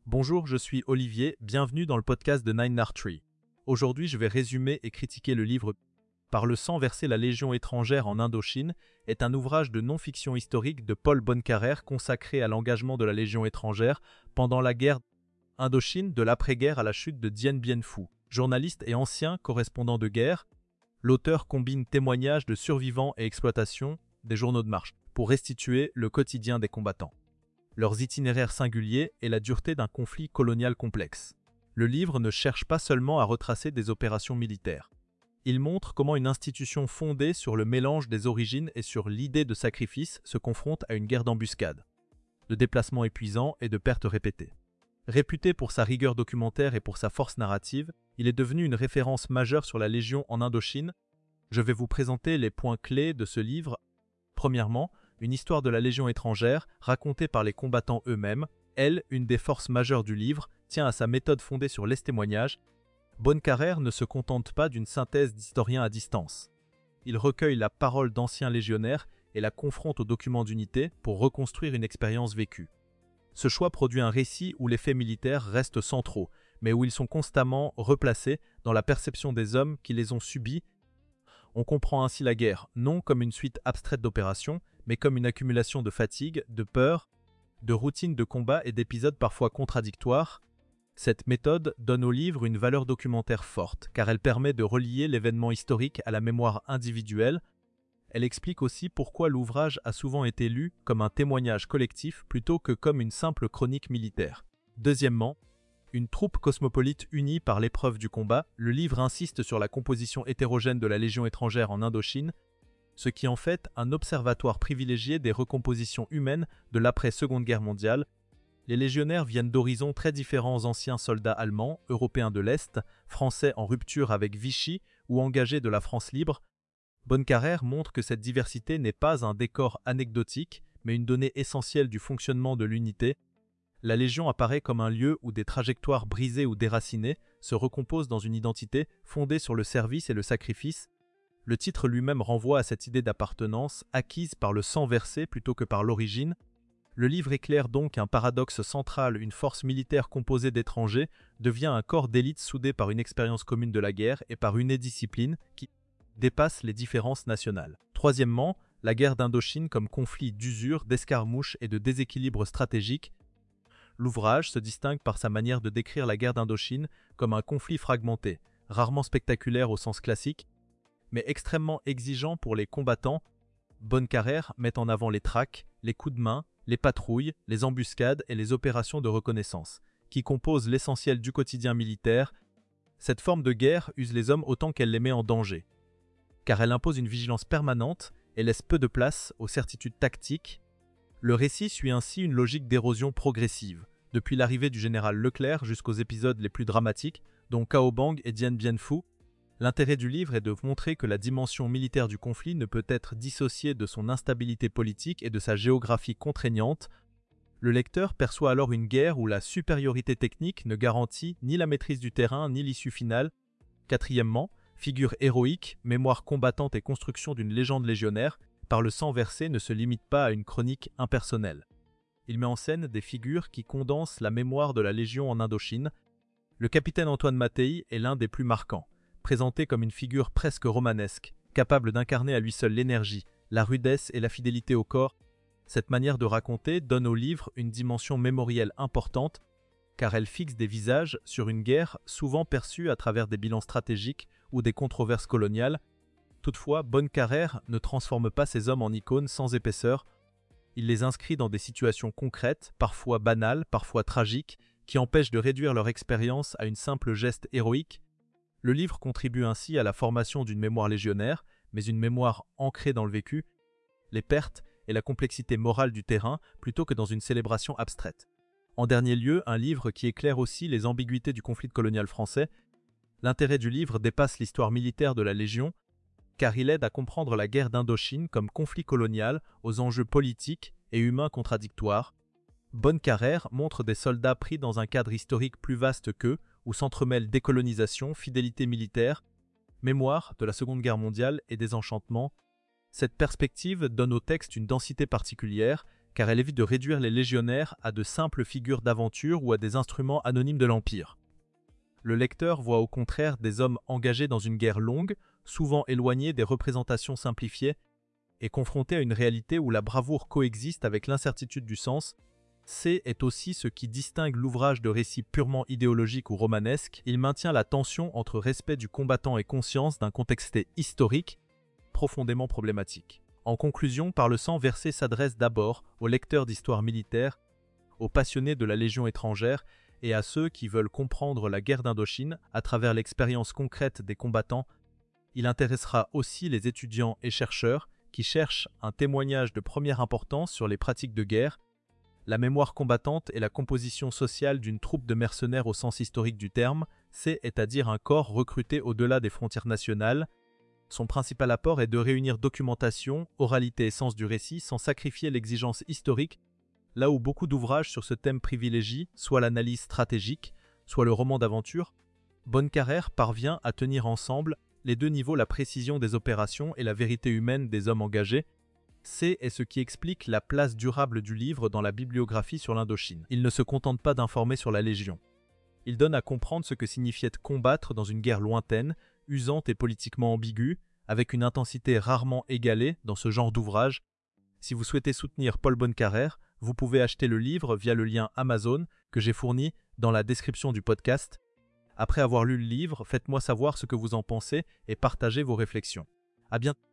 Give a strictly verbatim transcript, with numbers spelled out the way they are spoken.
Bonjour, je suis Olivier, bienvenue dans le podcast de Nine Archery. Aujourd'hui, je vais résumer et critiquer le livre « Par le sang versé la Légion étrangère en Indochine » est un ouvrage de non-fiction historique de Paul Bonnecarrère consacré à l'engagement de la Légion étrangère pendant la guerre Indochine de l'après-guerre à la chute de Dien Bien Phu. Journaliste et ancien correspondant de guerre, l'auteur combine témoignages de survivants et exploitation des journaux de marche pour restituer le quotidien des combattants, leurs itinéraires singuliers et la dureté d'un conflit colonial complexe. Le livre ne cherche pas seulement à retracer des opérations militaires. Il montre comment une institution fondée sur le mélange des origines et sur l'idée de sacrifice se confronte à une guerre d'embuscade, de déplacements épuisants et de pertes répétées. Réputé pour sa rigueur documentaire et pour sa force narrative, il est devenu une référence majeure sur la Légion en Indochine. Je vais vous présenter les points clés de ce livre. Premièrement, une histoire de la Légion étrangère, racontée par les combattants eux-mêmes. Elle, une des forces majeures du livre, tient à sa méthode fondée sur les témoignages. Bonnecarrère ne se contente pas d'une synthèse d'historiens à distance. Il recueille la parole d'anciens légionnaires et la confronte aux documents d'unité pour reconstruire une expérience vécue. Ce choix produit un récit où les faits militaires restent centraux, mais où ils sont constamment replacés dans la perception des hommes qui les ont subis. On comprend ainsi la guerre, non comme une suite abstraite d'opérations, mais comme une accumulation de fatigue, de peur, de routines de combat et d'épisodes parfois contradictoires. Cette méthode donne au livre une valeur documentaire forte, car elle permet de relier l'événement historique à la mémoire individuelle. Elle explique aussi pourquoi l'ouvrage a souvent été lu comme un témoignage collectif plutôt que comme une simple chronique militaire. Deuxièmement, une troupe cosmopolite unie par l'épreuve du combat, le livre insiste sur la composition hétérogène de la Légion étrangère en Indochine, ce qui en fait un observatoire privilégié des recompositions humaines de l'après-Seconde Guerre mondiale. Les légionnaires viennent d'horizons très différents, anciens soldats allemands, européens de l'Est, français en rupture avec Vichy ou engagés de la France libre. Bonnecarrère montre que cette diversité n'est pas un décor anecdotique, mais une donnée essentielle du fonctionnement de l'unité. La Légion apparaît comme un lieu où des trajectoires brisées ou déracinées se recomposent dans une identité fondée sur le service et le sacrifice. Le titre lui-même renvoie à cette idée d'appartenance acquise par le sang versé plutôt que par l'origine. Le livre éclaire donc un paradoxe central: une force militaire composée d'étrangers devient un corps d'élite soudé par une expérience commune de la guerre et par une discipline qui dépasse les différences nationales. Troisièmement, la guerre d'Indochine comme conflit d'usure, d'escarmouche et de déséquilibre stratégique. L'ouvrage se distingue par sa manière de décrire la guerre d'Indochine comme un conflit fragmenté, rarement spectaculaire au sens classique, mais extrêmement exigeant pour les combattants. Bonnecarrère met en avant les traques, les coups de main, les patrouilles, les embuscades et les opérations de reconnaissance, qui composent l'essentiel du quotidien militaire. Cette forme de guerre use les hommes autant qu'elle les met en danger, car elle impose une vigilance permanente et laisse peu de place aux certitudes tactiques. Le récit suit ainsi une logique d'érosion progressive, depuis l'arrivée du général Leclerc jusqu'aux épisodes les plus dramatiques, dont Cao Bang et Dien Bien Phu. L'intérêt du livre est de montrer que la dimension militaire du conflit ne peut être dissociée de son instabilité politique et de sa géographie contraignante. Le lecteur perçoit alors une guerre où la supériorité technique ne garantit ni la maîtrise du terrain ni l'issue finale. Quatrièmement, figure héroïque, mémoire combattante et construction d'une légende légionnaire, par le sang versé ne se limite pas à une chronique impersonnelle. Il met en scène des figures qui condensent la mémoire de la Légion en Indochine. Le capitaine Antoine Mattei est l'un des plus marquants, présenté comme une figure presque romanesque, capable d'incarner à lui seul l'énergie, la rudesse et la fidélité au corps. Cette manière de raconter donne au livre une dimension mémorielle importante, car elle fixe des visages sur une guerre souvent perçue à travers des bilans stratégiques ou des controverses coloniales. Toutefois, Bonnecarrère ne transforme pas ces hommes en icônes sans épaisseur. Il les inscrit dans des situations concrètes, parfois banales, parfois tragiques, qui empêchent de réduire leur expérience à une simple geste héroïque. Le livre contribue ainsi à la formation d'une mémoire légionnaire, mais une mémoire ancrée dans le vécu, les pertes et la complexité morale du terrain, plutôt que dans une célébration abstraite. En dernier lieu, un livre qui éclaire aussi les ambiguïtés du conflit colonial français. L'intérêt du livre dépasse l'histoire militaire de la Légion, car il aide à comprendre la guerre d'Indochine comme conflit colonial aux enjeux politiques et humains contradictoires. Bonnecarrère montre des soldats pris dans un cadre historique plus vaste qu'eux, où s'entremêlent décolonisation, fidélité militaire, mémoire de la Seconde Guerre mondiale et désenchantement. Cette perspective donne au texte une densité particulière, car elle évite de réduire les légionnaires à de simples figures d'aventure ou à des instruments anonymes de l'Empire. Le lecteur voit au contraire des hommes engagés dans une guerre longue, souvent éloignés des représentations simplifiées, et confrontés à une réalité où la bravoure coexiste avec l'incertitude du sens. C'est est aussi ce qui distingue l'ouvrage de récit purement idéologique ou romanesque. Il maintient la tension entre respect du combattant et conscience d'un contexte historique profondément problématique. En conclusion, Par le sang versé s'adresse d'abord aux lecteurs d'histoire militaire, aux passionnés de la Légion étrangère et à ceux qui veulent comprendre la guerre d'Indochine à travers l'expérience concrète des combattants. Il intéressera aussi les étudiants et chercheurs qui cherchent un témoignage de première importance sur les pratiques de guerre, la mémoire combattante et la composition sociale d'une troupe de mercenaires au sens historique du terme, c'est-à-dire un corps recruté au-delà des frontières nationales. Son principal apport est de réunir documentation, oralité et sens du récit sans sacrifier l'exigence historique, là où beaucoup d'ouvrages sur ce thème privilégient soit l'analyse stratégique, soit le roman d'aventure. Bonnecarrère parvient à tenir ensemble les deux niveaux, la précision des opérations et la vérité humaine des hommes engagés. C'est ce qui explique la place durable du livre dans la bibliographie sur l'Indochine. Il ne se contente pas d'informer sur la Légion. Il donne à comprendre ce que signifiait combattre dans une guerre lointaine, usante et politiquement ambiguë, avec une intensité rarement égalée dans ce genre d'ouvrage. Si vous souhaitez soutenir Paul Bonnecarrère, vous pouvez acheter le livre via le lien Amazon que j'ai fourni dans la description du podcast. Après avoir lu le livre, faites-moi savoir ce que vous en pensez et partagez vos réflexions. À bientôt.